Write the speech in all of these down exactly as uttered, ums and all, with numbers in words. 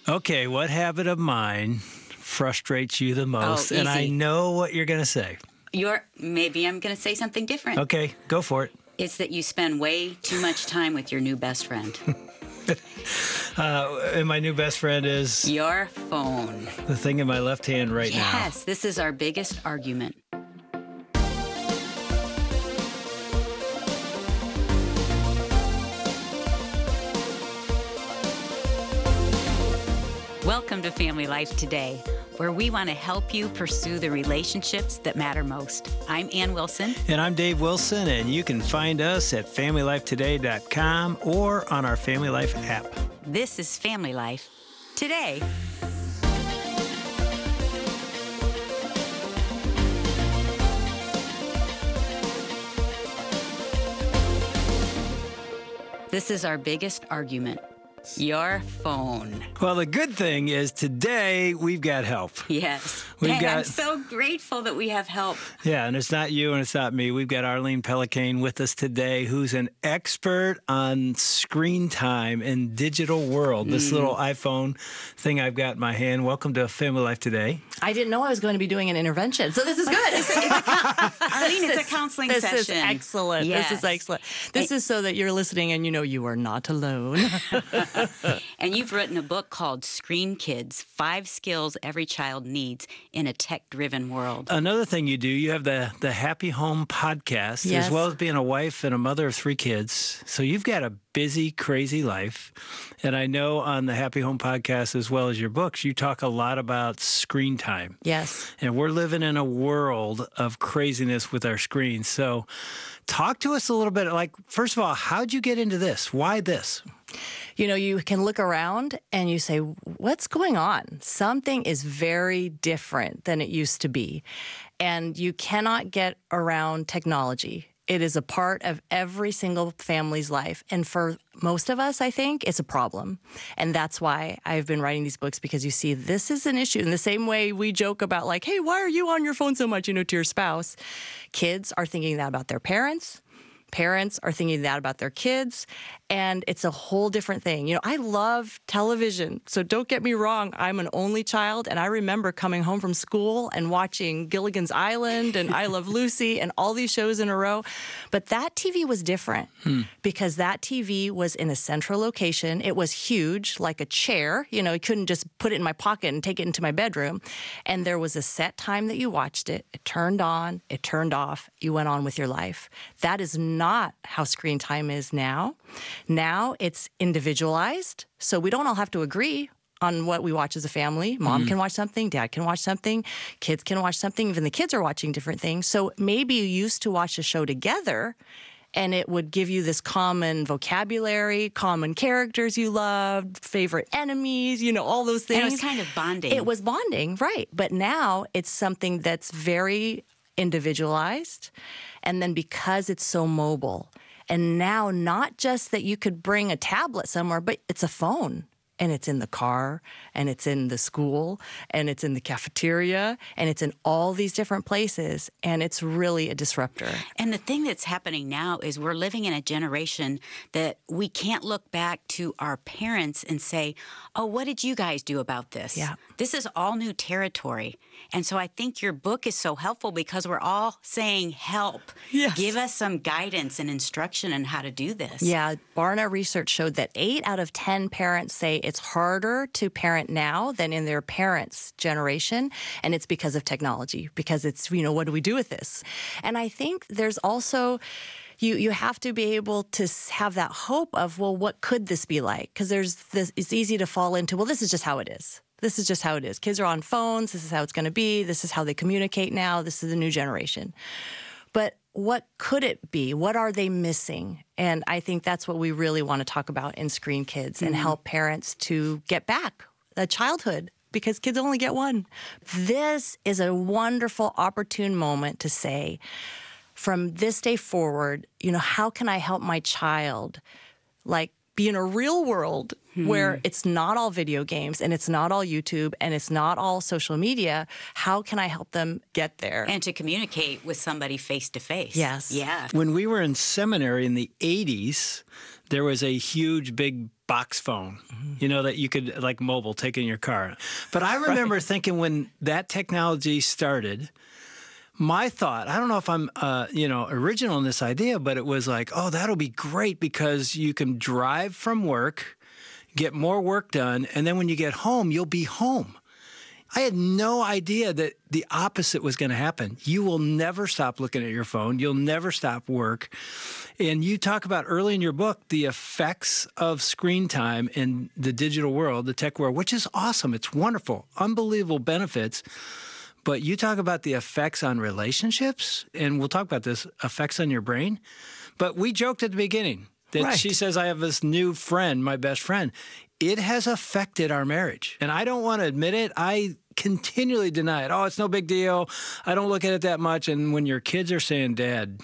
Okay, what habit of mine frustrates you the most? Oh, and I easy. know what you're going to say. You're maybe I'm going to say something different. Okay, go for it. It's that you spend way too much time with your new best friend. Uh, and my new best friend is Your phone. the thing in my left hand right now. Yes, this is our biggest argument. Welcome to Family Life Today, where we want to help you pursue the relationships that matter most. I'm Ann Wilson. And I'm Dave Wilson, and you can find us at family life today dot com or on our Family Life app. This is Family Life Today. This is our biggest argument. Your phone. Well, the good thing is today we've got help. Yes. We've Dang, got- I'm so grateful that we have help. Yeah, and it's not you and it's not me. We've got Arlene Pelicane with us today, who's an expert on screen time in digital world. This little iPhone thing I've got in my hand. Welcome to Family Life Today. I didn't know I was going to be doing an intervention, so this is good. It's a, it's a, Arlene, it's a counseling this session. This is excellent. Yes. This is excellent. This is so that you're listening and you know you are not alone. And you've written a book called Screen Kids, Five Skills Every Child Needs in a Tech-Driven World. Another thing you do, you have the, the Happy Home podcast, Yes. as well as being a wife and a mother of three kids. So you've got a busy, crazy life. And I know on the Happy Home podcast, as well as your books, you talk a lot about screen time. Yes. And we're living in a world of craziness with our screens. So talk to us a little bit. Like, first of all, how'd you get into this? Why this? You know, you can look around and you say, what's going on? Something is very different than it used to be. And you cannot get around technology. It is a part of every single family's life. And for most of us, I think, it's a problem. And that's why I've been writing these books, because you see, this is an issue. In the same way we joke about, like, hey, why are you on your phone so much, you know, to your spouse? Kids are thinking that about their parents. Parents are thinking that about their kids, and it's a whole different thing. You know, I love television, so don't get me wrong. I'm an only child, and I remember coming home from school and watching Gilligan's Island and I Love Lucy and all these shows in a row. But that T V was different hmm. because that T V was in a central location. It was huge, like a chair. You know, you couldn't just put it in my pocket and take it into my bedroom. And there was a set time that you watched it. It turned on, it turned off, you went on with your life. That is not not how screen time is now. Now it's individualized, so we don't all have to agree on what we watch as a family. Mom mm-hmm. can watch something, dad can watch something, kids can watch something, even the kids are watching different things. So maybe you used to watch a show together and it would give you this common vocabulary, common characters you loved, favorite enemies, you know, all those things. And it was kind of bonding. It was bonding, right. But now it's something that's very individualized. And then because it's so mobile, and now not just that you could bring a tablet somewhere, but it's a phone. And it's in the car, and it's in the school, and it's in the cafeteria, and it's in all these different places, and it's really a disruptor. And the thing that's happening now is we're living in a generation that we can't look back to our parents and say, oh, what did you guys do about this? Yeah. This is all new territory. And so I think your book is so helpful because we're all saying, help. Yes. Give us some guidance and instruction on how to do this. Yeah, Barna research showed that eight out of ten parents say it's harder to parent now than in their parents' generation, and it's because of technology, because it's, you know, what do we do with this? And I think there's also, you you have to be able to have that hope of, well, what could this be like? Because there's this, it's easy to fall into, well, this is just how it is. This is just how it is. Kids are on phones. This is how it's going to be. This is how they communicate now. This is the new generation. But what could it be? What are they missing? And I think that's what we really want to talk about in Screen Kids and mm-hmm. help parents to get back a childhood, because kids only get one. This is a wonderful, opportune moment to say, from this day forward, you know, how can I help my child, like, be in a real world hmm. where it's not all video games and it's not all YouTube and it's not all social media. How can I help them get there? And to communicate with somebody face to face. Yes. Yeah. When we were in seminary in the eighties, there was a huge, big box phone, mm-hmm. you know, that you could, like mobile, take in your car. But I remember right. thinking when that technology started, my thought, I don't know if I'm, uh, you know, original in this idea, but it was like, oh, that'll be great because you can drive from work, get more work done, and then when you get home, you'll be home. I had no idea that the opposite was going to happen. You will never stop looking at your phone. You'll never stop work. And you talk about early in your book the effects of screen time in the digital world, the tech world, which is awesome. It's wonderful, unbelievable benefits. But you talk about the effects on relationships, and we'll talk about this, effects on your brain. But we joked at the beginning that right. she says, I have this new friend, my best friend. It has affected our marriage. And I don't want to admit it. I continually deny it. Oh, it's no big deal. I don't look at it that much. And when your kids are saying, Dad,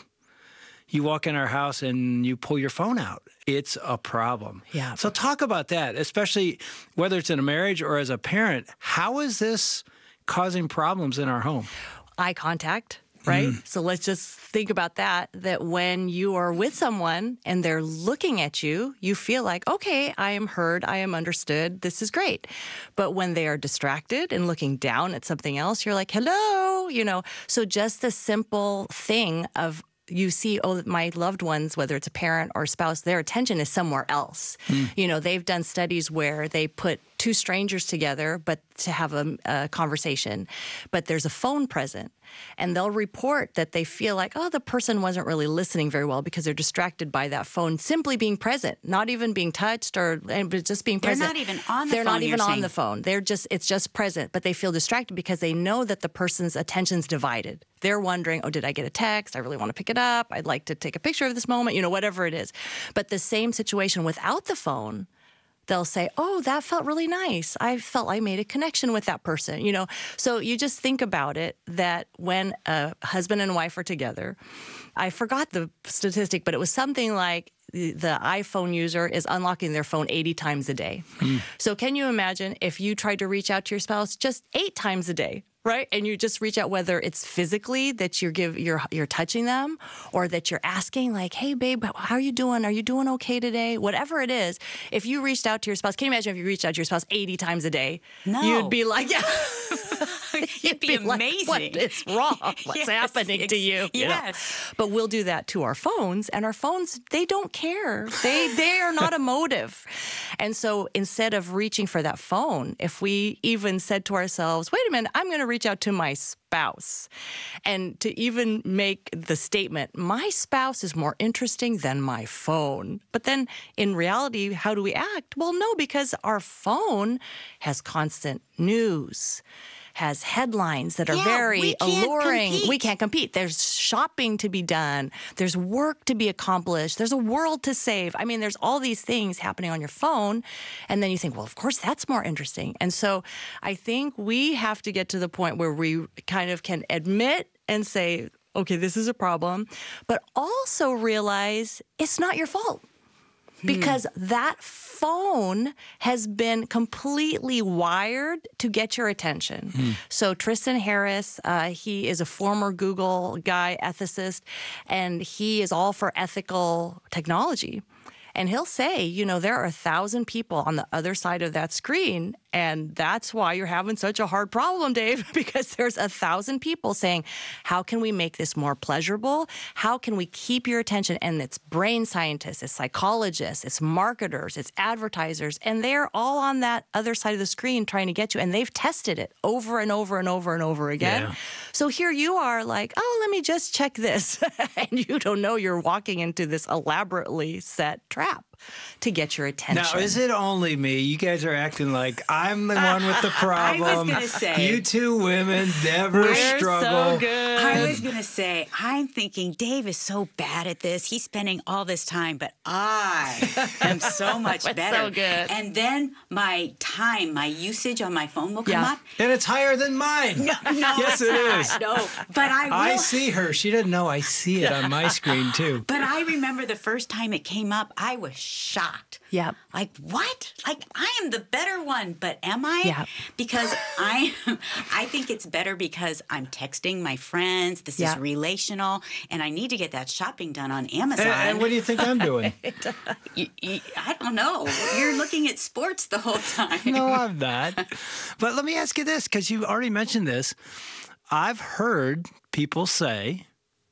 you walk in our house and you pull your phone out, it's a problem. Yeah. So talk about that, especially whether it's in a marriage or as a parent. How is this causing problems in our home? Eye contact, right? Mm. So let's just think about that, that when you are with someone and they're looking at you, you feel like, okay, I am heard, I am understood, this is great. But when they are distracted and looking down at something else, you're like, hello, you know? So just the simple thing of you see, oh, my loved ones, whether it's a parent or a spouse, their attention is somewhere else. Mm. You know, they've done studies where they put two strangers together, but to have a, a conversation, but there's a phone present. And they'll report that they feel like, oh, the person wasn't really listening very well because they're distracted by that phone simply being present, not even being touched or but just being they're present. They're not even on the they're phone. They're not even on saying. the phone. They're just, it's just present, but they feel distracted because they know that the person's attention's divided. They're wondering, oh, did I get a text? I really want to pick it up. I'd like to take a picture of this moment, you know, whatever it is. But the same situation without the phone, they'll say, oh, that felt really nice. I felt I made a connection with that person, you know. So you just think about it, that when a husband and wife are together, I forgot the statistic, but it was something like the, the iPhone user is unlocking their phone eighty times a day. Mm. So can you imagine if you tried to reach out to your spouse just eight times a day? Right? And you just reach out, whether it's physically that you're give you're you're touching them, or that you're asking like, hey babe, how are you doing? Are you doing okay today? Whatever it is, if you reached out to your spouse, can you imagine if you reached out to your spouse eighty times a day? No. You'd be like, yeah. It'd be, be amazing. Like, what is wrong? What's yes, happening to you? Yes. You know? But we'll do that to our phones, and our phones, they don't care. They they are not emotive. And so instead of reaching for that phone, if we even said to ourselves, wait a minute, I'm going to reach out to my spouse, and to even make the statement, my spouse is more interesting than my phone. But then in reality, how do we act? Well, no, because our phone has constant news, has headlines that are yeah, very we can't alluring. Compete. We can't compete. There's shopping to be done. There's work to be accomplished. There's a world to save. I mean, there's all these things happening on your phone. And then you think, well, of course, that's more interesting. And so I think we have to get to the point where we kind of can admit and say, okay, this is a problem, but also realize it's not your fault. Because hmm. that phone has been completely wired to get your attention. Hmm. So Tristan Harris, uh, he is a former Google guy, ethicist, and he is all for ethical technology. And he'll say, you know, there are a thousand people on the other side of that screen, and that's why you're having such a hard problem, Dave, because there's a thousand people saying, how can we make this more pleasurable? How can we keep your attention? And it's brain scientists, it's psychologists, it's marketers, it's advertisers, and they're all on that other side of the screen trying to get you, and they've tested it over and over and over and over again. Yeah. So here you are like, oh, let me just check this. And you don't know you're walking into this elaborately set trap to get your attention. Now, is it only me? You guys are acting like I'm the one with the problem. I was gonna say- you two women never We're struggle. so good. I was going to say, I'm thinking Dave is so bad at this. He's spending all this time, but I am so much That's better. so good. And then my time, my usage on my phone will come Yeah. up. And it's higher than mine. No, Yes, it's it not. is. No, but I will. I see her. She doesn't know I see it on my screen, too. But I remember the first time it came up, I was shocked. Yep. Like, what? Like, I am the better one, but am I? Yeah. Because I I think it's better because I'm texting my friends. This Yeah. is relational, and I need to get that shopping done on Amazon. And, and what do you think I'm doing? You- you- I don't know. You're looking at sports the whole time. No, I'm not. But let me ask you this, because you already mentioned this. I've heard people say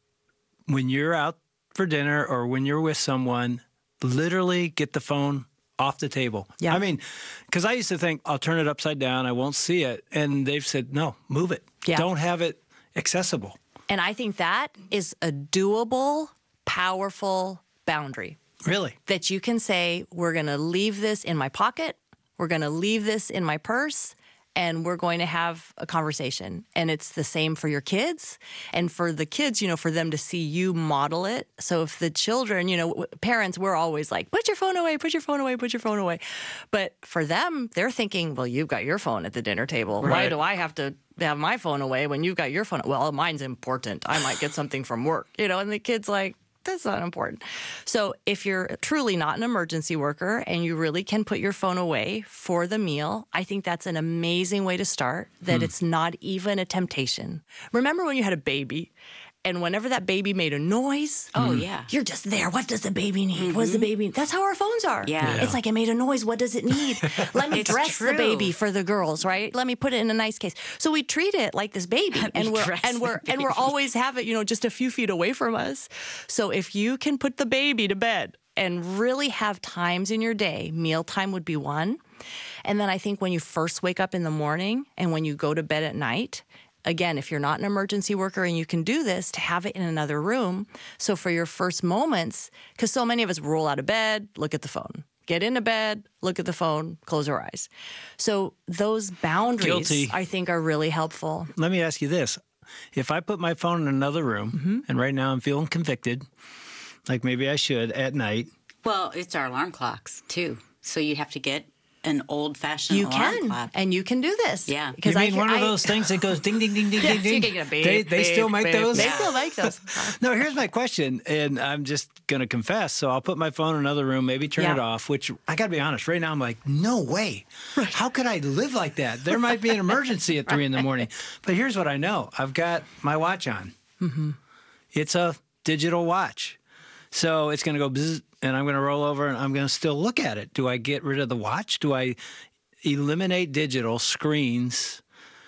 when you're out for dinner or when you're with someone, literally get the phone off the table. Yeah. I mean, because I used to think I'll turn it upside down, I won't see it. And they've said, no, move it. Yeah. Don't have it accessible. And I think that is a doable, powerful boundary Really? that you can say, we're going to leave this in my pocket, we're going to leave this in my purse, and we're going to have a conversation. And it's the same for your kids. And for the kids, you know, for them to see you model it. So if the children, you know, w- parents, we're always like, put your phone away, put your phone away, put your phone away. But for them, they're thinking, well, you've got your phone at the dinner table. Why Right. do I have to have my phone away when you've got your phone? Well, mine's important. I might get something from work, you know, and the kid's like, that's not important. So if you're truly not an emergency worker and you really can put your phone away for the meal, I think that's an amazing way to start, that it's not even a temptation. Remember when you had a baby and whenever that baby made a noise, Oh, yeah. you're just there. What does the baby need? What does the baby need? That's how our phones are. Yeah. Yeah. It's like it made a noise. What does it need? Let me It's dress true. the baby for the girls, right? Let me put it in a nice case. So we treat it like this baby. Let me and we're dress and the we're and we're baby. always have it, you know, just a few feet away from us. So if you can put the baby to bed and really have times in your day, mealtime would be one. And then I think when you first wake up in the morning and when you go to bed at night, again, if you're not an emergency worker and you can do this, to have it in another room. So for your first moments, because so many of us roll out of bed, look at the phone. Get into bed, look at the phone, close our eyes. So those boundaries, Guilty. I think, are really helpful. Let me ask you this. If I put my phone in another room, Mm-hmm. and right now I'm feeling convicted, like maybe I should at night, Well, it's our alarm clocks, too. So you have to get an old-fashioned You alarm can, clock. and you can do this. Yeah. you mean I, one of I- those things that goes ding, ding, ding, ding, Yes, ding, ding? you can get a beep, they they beep, still make beep. those? They Yeah. still make those. No, here's my question, and I'm just going to confess. So I'll put my phone in another room, maybe turn Yeah. it off, which I got to be honest, right now I'm like, no way. How could I live like that? There might be an emergency at three in the morning. But here's what I know. I've got my watch on. Mm-hmm. It's a digital watch. So it's going to go bzz, and I'm going to roll over, and I'm going to still look at it. Do I get rid of the watch? Do I eliminate digital screens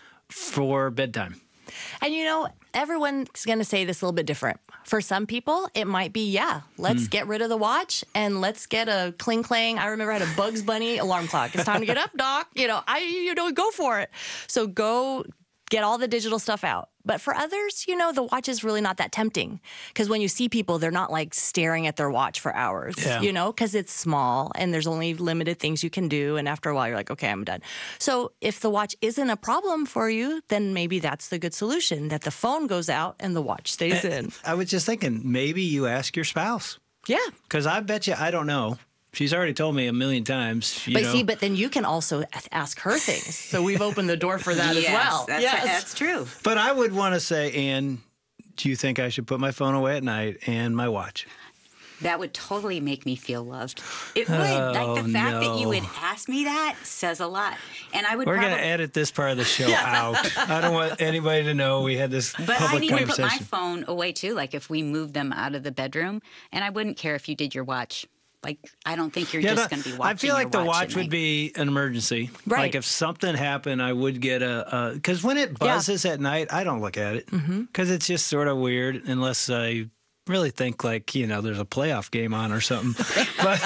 for bedtime? And you know, everyone's going to say this a little bit different. For some people, it might be, yeah, let's get rid of the watch and let's get a cling clang. I remember I had a Bugs Bunny alarm clock. It's time to get up, Doc. You know, I you know go for it. So go get all the digital stuff out. But for others, you know, the watch is really not that tempting because when you see people, they're not like staring at their watch for hours, Yeah. you know, because it's small and there's only limited things you can do. And after a while, you're like, okay, I'm done. So if the watch isn't a problem for you, then maybe that's the good solution, that the phone goes out and the watch stays in. I was just thinking, maybe you ask your spouse. Yeah. Because I bet you, I don't know. She's already told me a million times. You But know. see, but then you can also a- ask her things. So we've opened the door for that yes, as well. That's, Yes. that's true. But I would want to say, Ann, do you think I should put my phone away at night and my watch? That would totally make me feel loved. It would. Oh, like the fact that you no. would ask me that says a lot. And I would We're probably going to edit this part of the show out. I don't want anybody to know we had this But I public need to put conversation. my phone away too, like if we moved them out of the bedroom. And I wouldn't care if you did your watch. Like, I don't think you're Yeah, just the- going to be watching I feel like your the watch watch at would night. be an emergency. Right. Like if something happened, I would get a because when it Yeah. buzzes at night, I don't look at it because it's just sort of weird unless I really think like you know there's a playoff game on or something. but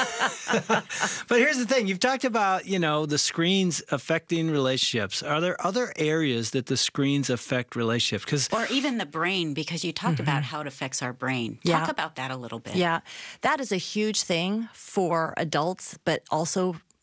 but here's the thing: you've talked about you know the screens affecting relationships. Are there other areas that the screens affect relationships? Because Or even the brain, because you talked about how it affects our brain. Yeah. Talk about that a little bit. Yeah, that is a huge thing for adults, but also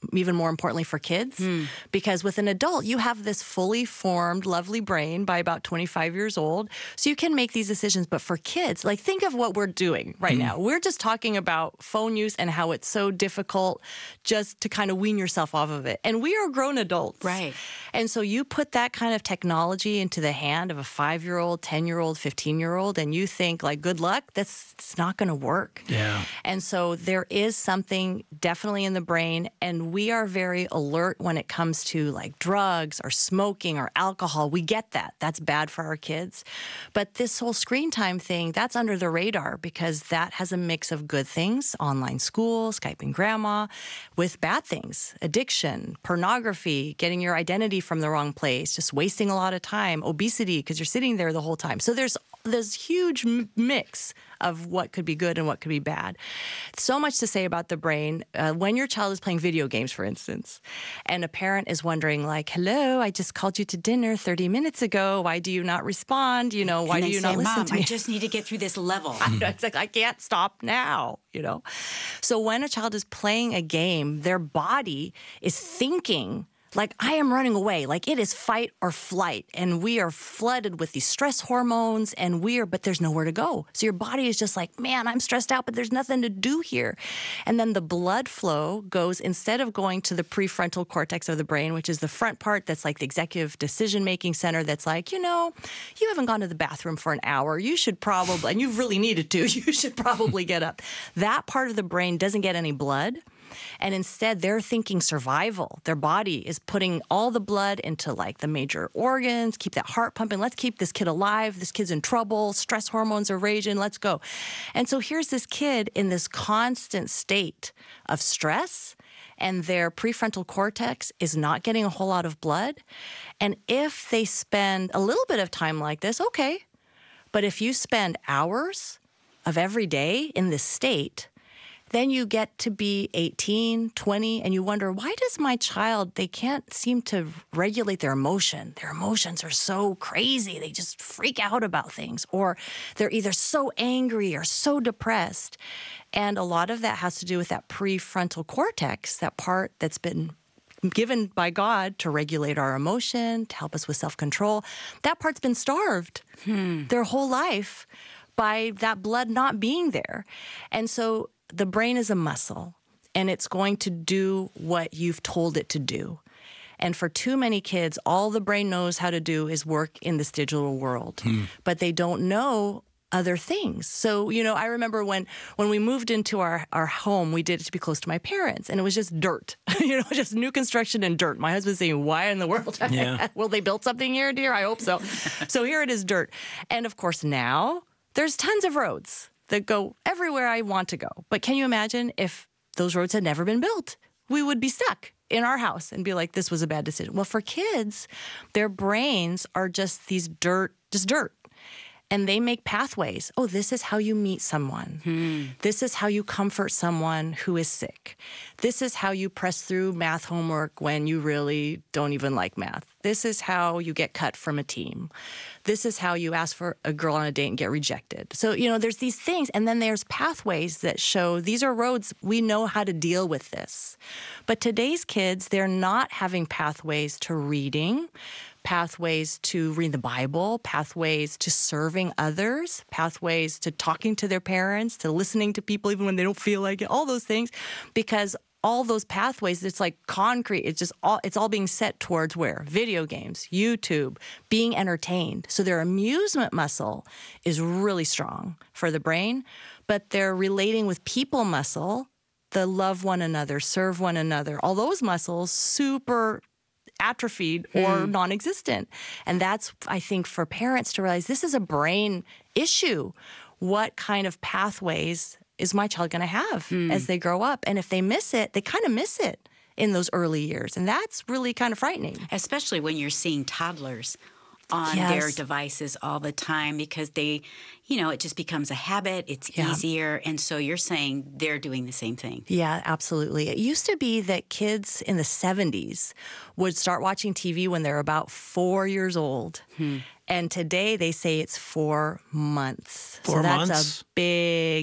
even more importantly for kids. Hmm. Because with an adult, you have this fully formed, lovely brain by about twenty-five years old. So you can make these decisions. But for kids, like think of what we're doing right hmm. now. We're just talking about phone use and how it's so difficult just to kind of wean yourself off of it. And we are grown adults. Right. And so you put that kind of technology into the hand of a five-year-old, ten-year-old, fifteen-year-old, and you think, like, good luck, that's it's not going to work. Yeah. And so there is something definitely in the brain, and we are very alert when it comes to like drugs or smoking or alcohol. We get that. That's bad for our kids. But this whole screen time thing, that's under the radar because that has a mix of good things, online school, Skyping grandma, with bad things, addiction, pornography, getting your identity from the wrong place, just wasting a lot of time, obesity because you're sitting there the whole time. So there's this huge m- mix of what could be good and what could be bad. So much to say about the brain. Uh, when your child is playing video games, for instance, and a parent is wondering like, hello, I just called you to dinner thirty minutes ago. Why do you not respond? You know, why and do you say, not listen Mom, to me? I just need to get through this level. I know, it's like, I can't stop now, you know? So when a child is playing a game, their body is thinking like, I am running away. Like, it is fight or flight. And we are flooded with these stress hormones, and we are, but there's nowhere to go. So your body is just like, man, I'm stressed out, but there's nothing to do here. And then the blood flow goes, instead of going to the prefrontal cortex of the brain, which is the front part that's like the executive decision-making center that's like, you know, you haven't gone to the bathroom for an hour. You should probably, and you've really needed to, you should probably get up. That part of the brain doesn't get any blood. And instead, they're thinking survival. Their body is putting all the blood into like the major organs, keep that heart pumping. Let's keep this kid alive. This kid's in trouble. Stress hormones are raging. Let's go. And so here's this kid in this constant state of stress, and their prefrontal cortex is not getting a whole lot of blood. And if they spend a little bit of time like this, okay. But if you spend hours of every day in this state, then you get to be eighteen, twenty, and you wonder, why does my child, they can't seem to regulate their emotion. Their emotions are so crazy. They just freak out about things. Or they're either so angry or so depressed. And a lot of that has to do with that prefrontal cortex, that part that's been given by God to regulate our emotion, to help us with self-control. That part's been starved hmm. their whole life by that blood not being there. And so the brain is a muscle, and it's going to do what you've told it to do. And for too many kids, all the brain knows how to do is work in this digital world, hmm. but they don't know other things. So, you know, I remember when, when we moved into our, our home, we did it to be close to my parents, and it was just dirt, you know, just new construction and dirt. My husband's saying, why in the world? Yeah. Will they build something here, dear? I hope so. So here it is, dirt. And of course, now there's tons of roads that go everywhere I want to go. But can you imagine if those roads had never been built? We would be stuck in our house and be like, this was a bad decision. Well, for kids, their brains are just these dirt, just dirt. And they make pathways. Oh, this is how you meet someone. Hmm. This is how you comfort someone who is sick. This is how you press through math homework when you really don't even like math. This is how you get cut from a team. This is how you ask for a girl on a date and get rejected. So, you know, there's these things. And then there's pathways that show these are roads. We know how to deal with this. But today's kids, they're not having pathways to reading, pathways to read the Bible, pathways to serving others, pathways to talking to their parents, to listening to people even when they don't feel like it, all those things, because all those pathways, it's like concrete. It's just all, it's all being set towards where? Video games, YouTube, being entertained. So their amusement muscle is really strong for the brain, but their relating with people muscle, the love one another, serve one another, all those muscles, super atrophied or hmm. non-existent. And that's, I think, for parents to realize this is a brain issue. What kind of pathways is my child going to have hmm. as they grow up? And if they miss it, they kind of miss it in those early years. And that's really kind of frightening. Especially when you're seeing toddlers on yes. their devices all the time because they, you know, it just becomes a habit. It's yeah. easier. And so you're saying they're doing the same thing. Yeah, absolutely. It used to be that kids in the seventies would start watching T V when they're about four years old. Hmm. And today they say it's four months. Four so that's months? a big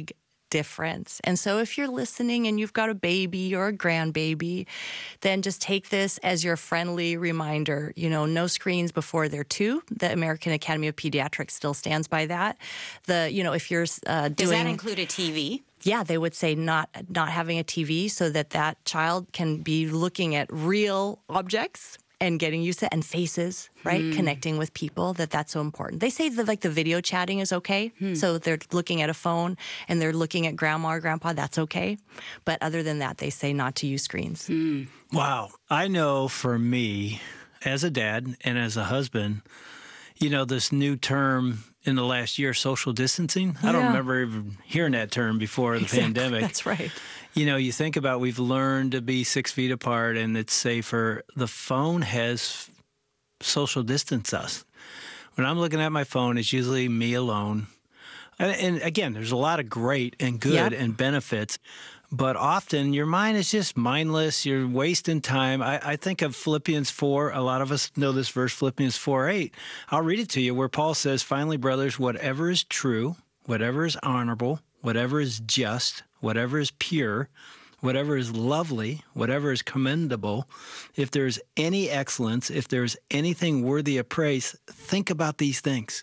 difference. And so if you're listening and you've got a baby or a grandbaby, then just take this as your friendly reminder. You know, no screens before they're two. The American Academy of Pediatrics still stands by that. The, you know, if you're uh, doing... Does that include a T V? Yeah, they would say not not having a T V so that that child can be looking at real objects and getting used to it, and faces, right? Mm. Connecting with people, that that's so important. They say that like the video chatting is okay. Mm. So they're looking at a phone and they're looking at grandma or grandpa, that's okay. But other than that, they say not to use screens. Mm. Wow. I know for me, as a dad and as a husband, you know, this new term in the last year, social distancing. I don't Yeah. remember even hearing that term before the Exactly. pandemic. That's right. You know, you think about we've learned to be six feet apart and it's safer. The phone has social distanced us. When I'm looking at my phone, it's usually me alone. And, and again, there's a lot of great and good Yep. and benefits, but often your mind is just mindless. You're wasting time. I, I think of Philippians four. A lot of us know this verse, Philippians four eight. I'll read it to you, where Paul says, "Finally, brothers, whatever is true, whatever is honorable, whatever is just, whatever is pure, whatever is lovely, whatever is commendable, if there's any excellence, if there's anything worthy of praise, think about these things."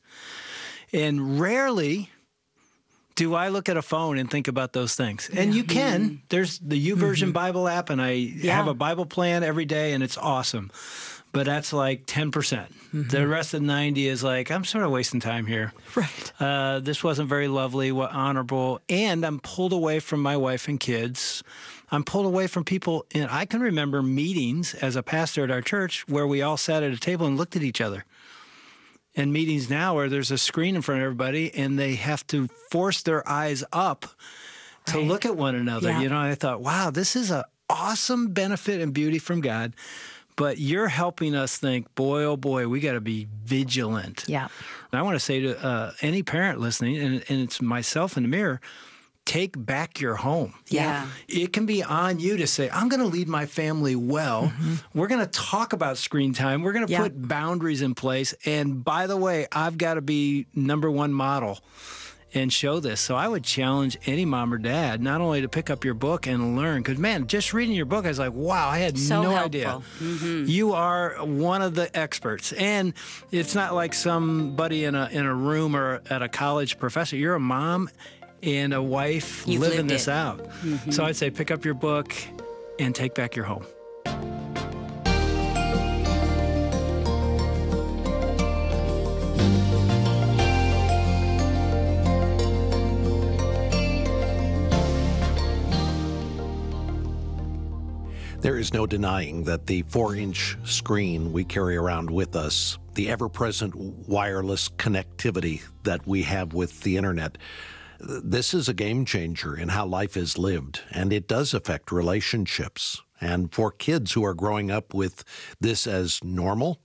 And rarely do I look at a phone and think about those things. And you can. There's the YouVersion Bible app, and I Yeah. have a Bible plan every day, and it's awesome. But that's like ten percent. The rest of ninety is like, I'm sort of wasting time here. Right. Uh, this wasn't very lovely, what honorable, and I'm pulled away from my wife and kids. I'm pulled away from people, and I can remember meetings as a pastor at our church where we all sat at a table and looked at each other. And meetings now where there's a screen in front of everybody and they have to force their eyes up to Right. look at one another. Yeah. You know, I thought, wow, this is an awesome benefit and beauty from God. But you're helping us think, boy, oh boy, we got to be vigilant. Yeah. And I want to say to uh, any parent listening, and, and it's myself in the mirror, take back your home. Yeah. It can be on you to say, I'm going to lead my family well. We're going to talk about screen time. We're going to Yeah. put boundaries in place. And by the way, I've got to be number one model and show this. So I would challenge any mom or dad not only to pick up your book and learn, because man, just reading your book, I was like, wow, I had So no helpful. idea. You are one of the experts. And it's not like somebody in a in a room or at a college professor. You're a mom and a wife You've living lived this it. out. So I'd say pick up your book and take back your home. There is no denying that the four-inch screen we carry around with us, the ever-present wireless connectivity that we have with the internet, this is a game changer in how life is lived, and it does affect relationships. And for kids who are growing up with this as normal,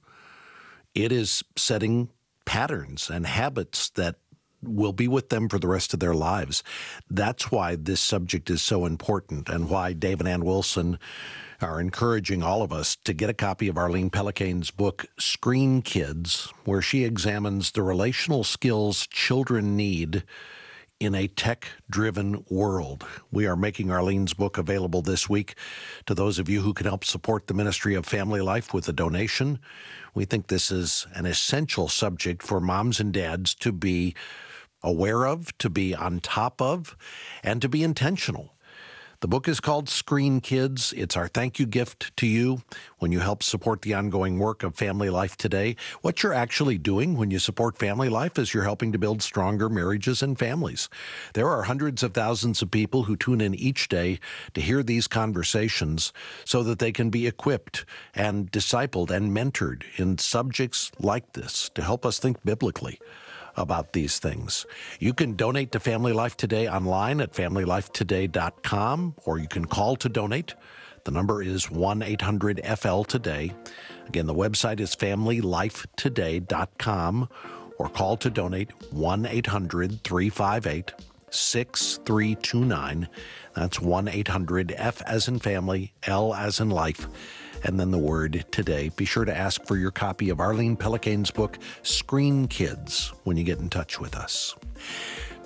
it is setting patterns and habits that will be with them for the rest of their lives. That's why this subject is so important, and why Dave and Ann Wilson are encouraging all of us to get a copy of Arlene Pellicane's book, Screen Kids, where she examines the relational skills children need in a tech-driven world. We are making Arlene's book available this week to those of you who can help support the Ministry of Family Life with a donation. We think this is an essential subject for moms and dads to be aware of, to be on top of, and to be intentional. The book is called Screen Kids. It's our thank you gift to you when you help support the ongoing work of Family Life Today. What you're actually doing when you support Family Life is you're helping to build stronger marriages and families. There are hundreds of thousands of people who tune in each day to hear these conversations so that they can be equipped and discipled and mentored in subjects like this to help us think biblically about these things. You can donate to Family Life Today online at family life today dot com, or you can call to donate. The number is one eight hundred F L today. Again, the website is family life today dot com, or call to donate one eight hundred three five eight six three two nine. That's one eight hundred F as in family, L as in life, and then the word today. Be sure to ask for your copy of Arlene Pellicane's book, Screen Kids, when you get in touch with us.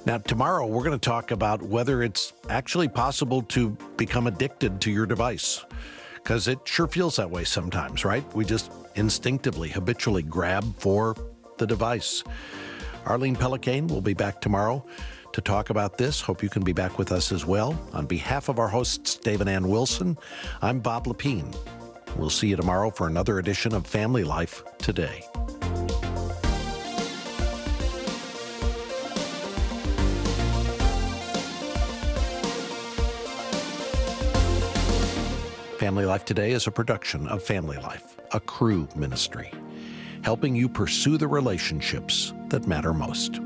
Now, tomorrow we're going to talk about whether it's actually possible to become addicted to your device, because it sure feels that way sometimes, right? We just instinctively, habitually grab for the device. Arlene Pellicane will be back tomorrow to talk about this. Hope you can be back with us as well. On behalf of our hosts, Dave and Ann Wilson, I'm Bob Lepine. We'll see you tomorrow for another edition of Family Life Today. Family Life Today is a production of Family Life, a Cru ministry, helping you pursue the relationships that matter most.